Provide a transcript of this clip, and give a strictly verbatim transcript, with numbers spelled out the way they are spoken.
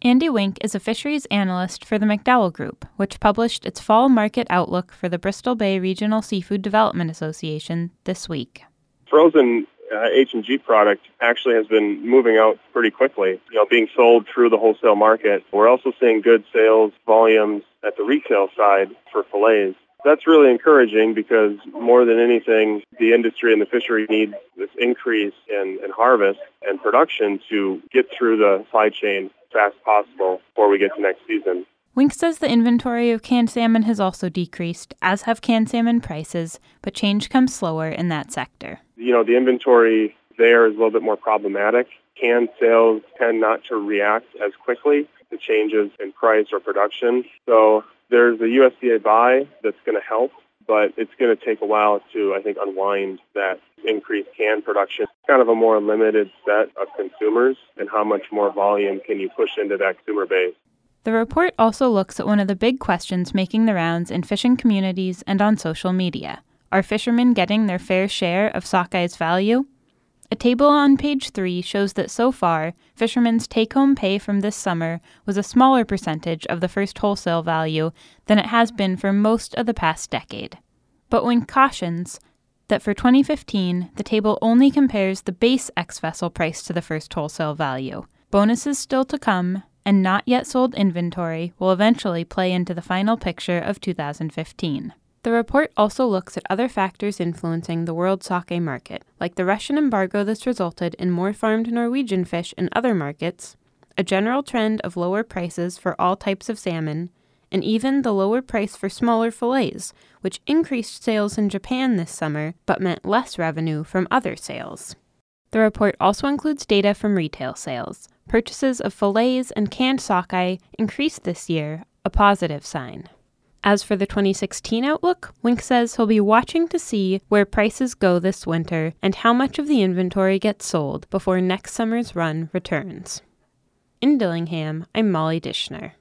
Andy Wink is a fisheries analyst for the McDowell Group, which published its fall market outlook for the Bristol Bay Regional Seafood Development Association this week. Frozen uh, H and G product actually has been moving out pretty quickly, you know, being sold through the wholesale market. We're also seeing good sales volumes at the retail side for fillets. That's really encouraging because more than anything, the industry and the fishery need this increase in, in harvest and production to get through the supply chain as fast as possible before we get to next season. Wink says the inventory of canned salmon has also decreased, as have canned salmon prices, but change comes slower in that sector. You know, the inventory there is a little bit more problematic. Canned sales tend not to react as quickly to changes in price or production. So there's a U S D A buy that's going to help, but it's going to take a while to, I think, unwind that increased can production. It's kind of a more limited set of consumers, and how much more volume can you push into that consumer base? The report also looks at one of the big questions making the rounds in fishing communities and on social media. Are fishermen getting their fair share of sockey's value? A table on page three shows that so far, fishermen's take-home pay from this summer was a smaller percentage of the first wholesale value than it has been for most of the past decade. But Wink cautions that for twenty fifteen, the table only compares the base ex-vessel price to the first wholesale value. Bonuses still to come, and not yet sold inventory will eventually play into the final picture of two thousand fifteen. The report also looks at other factors influencing the world sockeye market, like the Russian embargo that's resulted in more farmed Norwegian fish in other markets, a general trend of lower prices for all types of salmon, and even the lower price for smaller fillets, which increased sales in Japan this summer but meant less revenue from other sales. The report also includes data from retail sales. Purchases of fillets and canned sockeye increased this year, a positive sign. As for the twenty sixteen outlook, Wink says he'll be watching to see where prices go this winter and how much of the inventory gets sold before next summer's run returns. In Dillingham, I'm Molly Dishner.